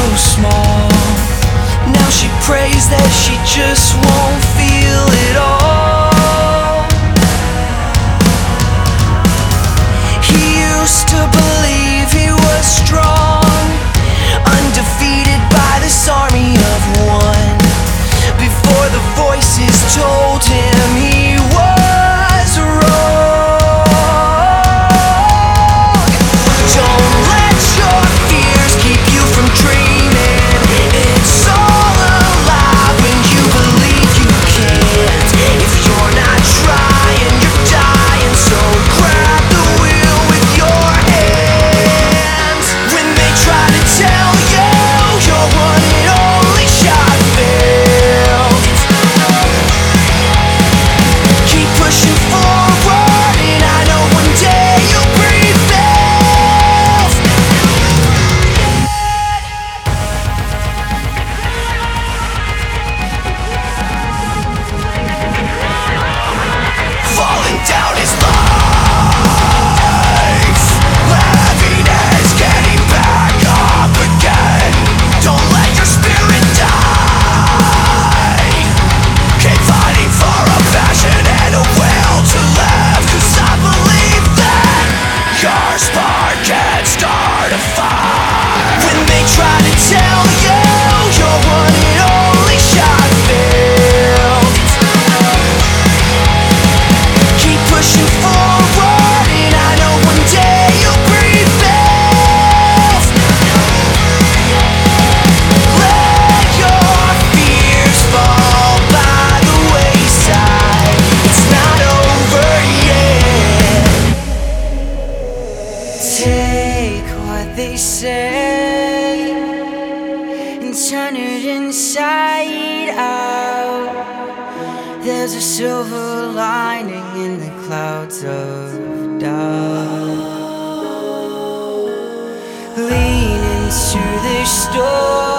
small. Now she prays that she just won't feel it all. He used to believe he was strong, undefeated by this army of one, before the voices told him he was wrong. Don't let your fears keep you from dreaming. It's all alive when you believe you can't. If you're not trying, you're dying, so grab the wheel with your hands. When they try to tell you your one and only shot failed, keep pushing forward, and I know one day you'll prevail. Falling down is life, heaviness getting back up again. Don't let your spirit die. Keep fighting for a passion and a will to live, 'cause I believe that your spark can start a fire. When they try to tell you your one and only shot failed, keep pushing forward, and I know one day you'll prevail. Let your fears fall by the wayside. It's not over yet. Take what they say and turn it inside out. There's a silver lining in the clouds of doubt. Lean into the storm.